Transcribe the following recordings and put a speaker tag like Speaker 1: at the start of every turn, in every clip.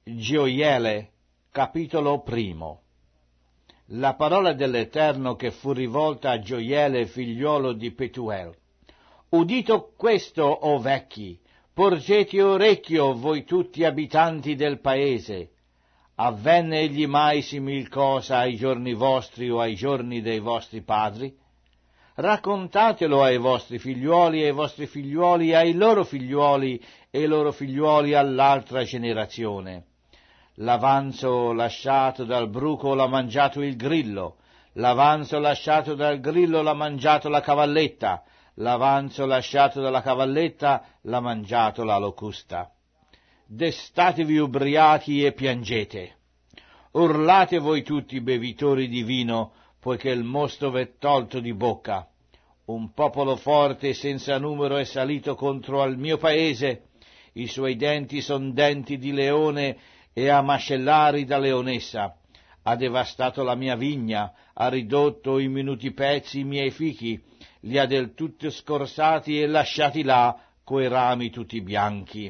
Speaker 1: Gioiele, capitolo 1. La parola dell'Eterno che fu rivolta a Gioiele, figliuolo di Petuel. Udito questo, o vecchi, porgete orecchio voi tutti abitanti del paese. Avvenne egli mai simil cosa ai giorni vostri o ai giorni dei vostri padri? Raccontatelo ai vostri figliuoli e ai vostri figliuoli, ai loro figliuoli e ai loro figliuoli all'altra generazione. L'avanzo lasciato dal bruco l'ha mangiato il grillo, l'avanzo lasciato dal grillo l'ha mangiato la cavalletta, l'avanzo lasciato dalla cavalletta l'ha mangiato la locusta. Destatevi ubriachi e piangete. Urlate voi tutti bevitori di vino, poiché il mosto v'è tolto di bocca. Un popolo forte e senza numero è salito contro al mio paese, i suoi denti son denti di leone e ha mascellari da leonessa. Ha devastato la mia vigna, ha ridotto in minuti pezzi i miei fichi, li ha del tutto scorsati e lasciati là coi rami tutti bianchi.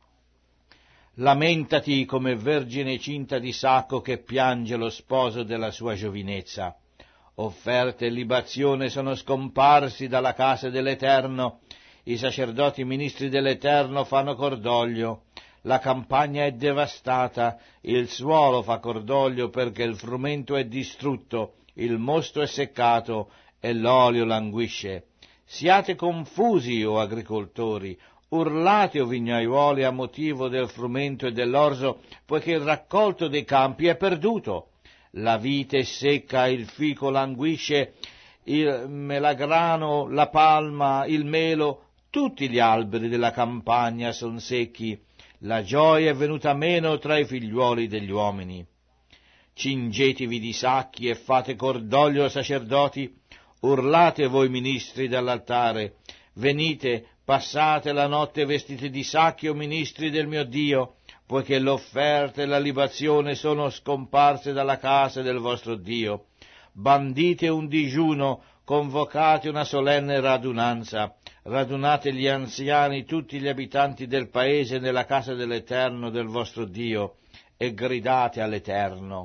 Speaker 1: Lamentati come vergine cinta di sacco che piange lo sposo della sua giovinezza. Offerte e libazione sono scomparsi dalla casa dell'Eterno, i sacerdoti ministri dell'Eterno fanno cordoglio, la campagna è devastata, il suolo fa cordoglio perché il frumento è distrutto, il mosto è seccato e l'olio languisce. Siate confusi, o agricoltori, urlate, o vignaiuoli, a motivo del frumento e dell'orzo, poiché il raccolto dei campi è perduto. La vite è secca, il fico languisce, il melagrano, la palma, il melo, tutti gli alberi della campagna son secchi. La gioia è venuta meno tra i figliuoli degli uomini. Cingetevi di sacchi e fate cordoglio, sacerdoti, urlate voi ministri dall'altare, venite, passate la notte vestiti di sacchi, o ministri del mio Dio, poiché l'offerta e la libazione sono scomparse dalla casa del vostro Dio. Bandite un digiuno, convocate una solenne radunanza, radunate gli anziani, tutti gli abitanti del paese nella casa dell'Eterno del vostro Dio, e gridate all'Eterno.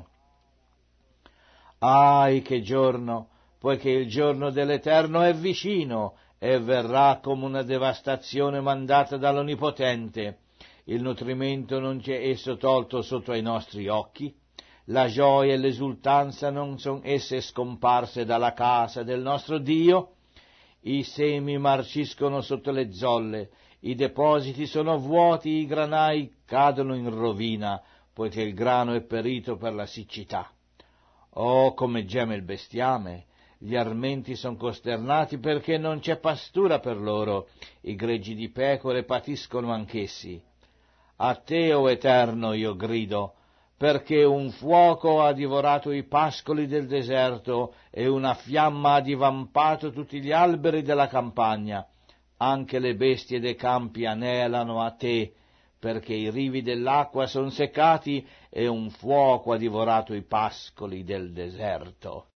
Speaker 1: Ahi, che giorno, poiché il giorno dell'Eterno è vicino, e verrà come una devastazione mandata dall'Onnipotente. Il nutrimento non c'è esso tolto sotto ai nostri occhi, la gioia e l'esultanza non son esse scomparse dalla casa del nostro Dio. I semi marciscono sotto le zolle, i depositi sono vuoti, i granai cadono in rovina, poiché il grano è perito per la siccità. Oh, come geme il bestiame! Gli armenti son costernati perché non c'è pastura per loro, i greggi di pecore patiscono anch'essi. A te, o Eterno, io grido, perché un fuoco ha divorato i pascoli del deserto e una fiamma ha divampato tutti gli alberi della campagna. Anche le bestie dei campi anelano a te, perché i rivi dell'acqua son seccati e un fuoco ha divorato i pascoli del deserto.